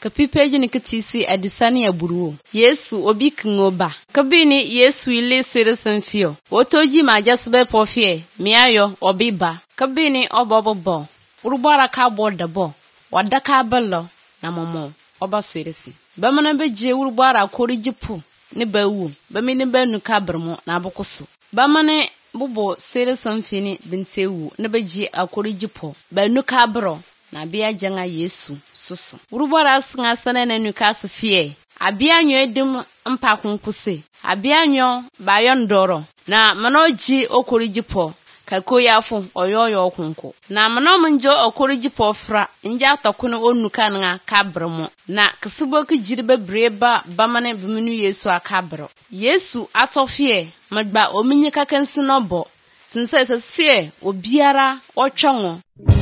Kapipeji ni kitisi adisani ya buru. Yesu obi kingoba. Kabini Yesu ile sere sanfio. Wotoji majasbe pofie. Miayo obiba. Kabini obobobo. Urubara ka bodabo. Wadaka balo na momo. Oba seresi. Bamana beje urubara kori jipu. Ni bawu. Bamini benu kabrmo na abokoso. Bamane bubo sere sanfini bintewu. Ni beje akori jipo. Benu kabro. Na bia janga Yesu susu. Urubara singa sana na nukasi fie. Abia nyo edim mpa kunkuse. Abia nyo bayon doro. Na manoji okori jipo. Kako yafu oyoyo okunko. Na mano munjo okori jipo fra. Nja tokunu onuka nga kabramo. Na kisibo kijiribe breba bamane biminu Yesu akabro. Yesu atofie. Madba ominye kakensi nobo. Sinse sesfie obiara ochongo.